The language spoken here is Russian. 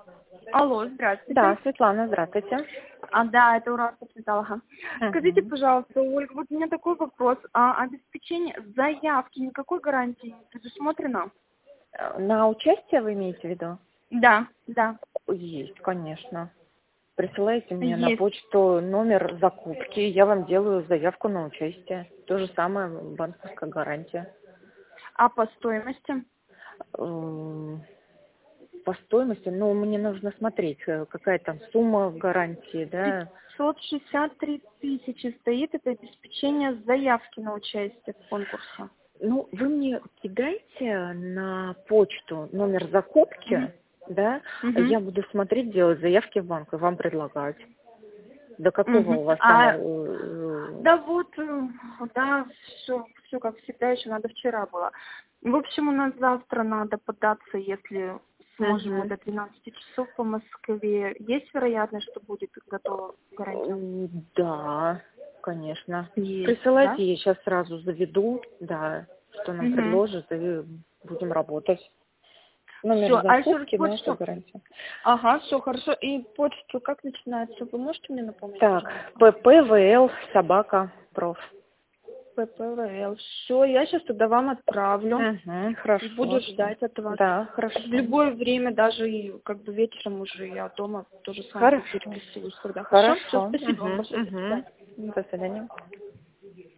Алло, здравствуйте. Да, Светлана, здравствуйте. Да, это Урал Ага. Скажите, Мгм. пожалуйста, Ольга, вот у меня такой вопрос. Обеспечение заявки никакой гарантии не предусмотрено? На участие вы имеете в виду? Да, да, Есть, конечно. Присылайте мне на есть. почту номер закупки, я вам делаю заявку на участие. То же самое банковская гарантия. А по стоимости? М, По стоимости, ну, мне нужно смотреть, какая там сумма гарантии, да. 563 тысячи стоит, это обеспечение заявки на участие в конкурсе. Ну, вы мне кидайте на почту номер Мгм. закупки, да, Мгм. я буду смотреть, делать заявки в банк и вам предлагать. До какого Мгм. у вас там... Да вот, да, все как всегда, еще надо вчера было. В общем, у нас завтра надо податься, если сможем мы Мгм. до 12 часов по Москве. Есть вероятность, что будет готова гарантия? Да, конечно. Есть, да? Присылайте, я сейчас сразу заведу, да, что нам Угу. предложат, и будем работать. Номер Все, а еще раз закупки, наша почту. гарантия. Ага, все, хорошо. И почту как начинается? Вы можете мне напомнить, Так, пожалуйста? ППВЛ, собака, проф. ППВЛ. Все, я сейчас туда вам отправлю. Угу, И хорошо. буду ждать от вас. Да, В хорошо. любое время, даже и как бы вечером уже я дома, тоже с вами Хорошо. переписываюсь, когда хорошо. Все, Хорошо. спасибо вам Угу, большое. До свидания. угу. До свидания.